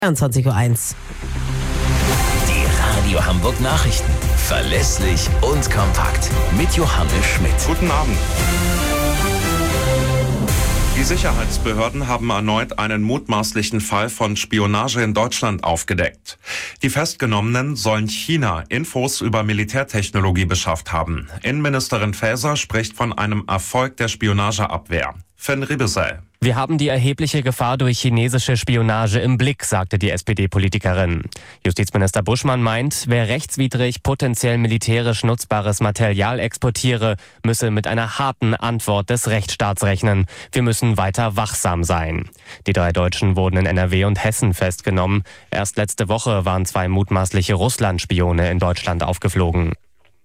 21:01 Uhr. Die Radio Hamburg Nachrichten. Verlässlich und kompakt. Mit Johannes Schmidt. Guten Abend. Die Sicherheitsbehörden haben erneut einen mutmaßlichen Fall von Spionage in Deutschland aufgedeckt. Die Festgenommenen sollen China Infos über Militärtechnologie beschafft haben. Innenministerin Faeser spricht von einem Erfolg der Spionageabwehr. Finn Riebesell. Wir haben die erhebliche Gefahr durch chinesische Spionage im Blick, sagte die SPD-Politikerin. Justizminister Buschmann meint, wer rechtswidrig potenziell militärisch nutzbares Material exportiere, müsse mit einer harten Antwort des Rechtsstaats rechnen. Wir müssen weiter wachsam sein. Die 3 Deutschen wurden in NRW und Hessen festgenommen. Erst letzte Woche waren 2 mutmaßliche Russland-Spione in Deutschland aufgeflogen.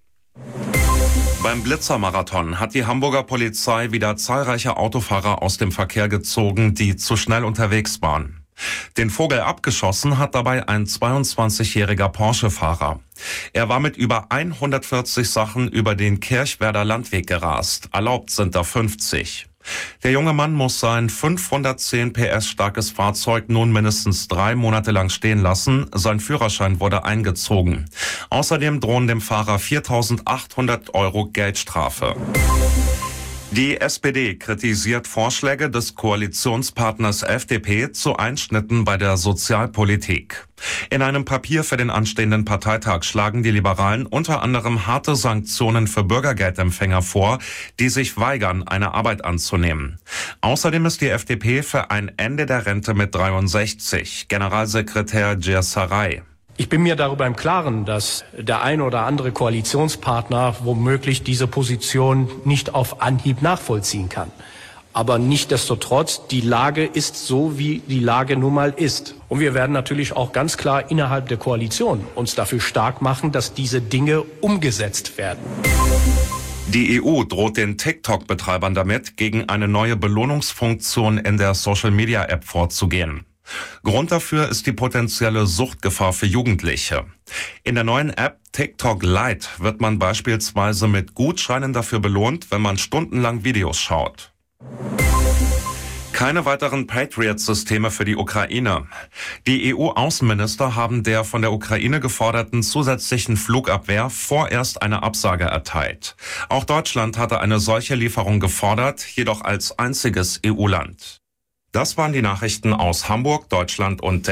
Beim Blitzermarathon hat die Hamburger Polizei wieder zahlreiche Autofahrer aus dem Verkehr gezogen, die zu schnell unterwegs waren. Den Vogel abgeschossen hat dabei ein 22-jähriger Porsche-Fahrer. Er war mit über 140 Sachen über den Kirchwerder Landweg gerast. Erlaubt sind da 50. Der junge Mann muss sein 510 PS starkes Fahrzeug nun mindestens 3 Monate lang stehen lassen. Sein Führerschein wurde eingezogen. Außerdem drohen dem Fahrer 4.800 € Geldstrafe. Die SPD kritisiert Vorschläge des Koalitionspartners FDP zu Einschnitten bei der Sozialpolitik. In einem Papier für den anstehenden Parteitag schlagen die Liberalen unter anderem harte Sanktionen für Bürgergeldempfänger vor, die sich weigern, eine Arbeit anzunehmen. Außerdem ist die FDP für ein Ende der Rente mit 63. Generalsekretär Gyer Saray. Ich bin mir darüber im Klaren, dass der ein oder andere Koalitionspartner womöglich diese Position nicht auf Anhieb nachvollziehen kann. Aber nichtsdestotrotz, die Lage ist so, wie die Lage nun mal ist. Und wir werden natürlich auch ganz klar innerhalb der Koalition uns dafür stark machen, dass diese Dinge umgesetzt werden. Die EU droht den TikTok-Betreibern damit, gegen eine neue Belohnungsfunktion in der Social-Media-App vorzugehen. Grund dafür ist die potenzielle Suchtgefahr für Jugendliche. In der neuen App TikTok Lite wird man beispielsweise mit Gutscheinen dafür belohnt, wenn man stundenlang Videos schaut. Keine weiteren Patriot-Systeme für die Ukraine. Die EU-Außenminister haben der von der Ukraine geforderten zusätzlichen Flugabwehr vorerst eine Absage erteilt. Auch Deutschland hatte eine solche Lieferung gefordert, jedoch als einziges EU-Land. Das waren die Nachrichten aus Hamburg, Deutschland und der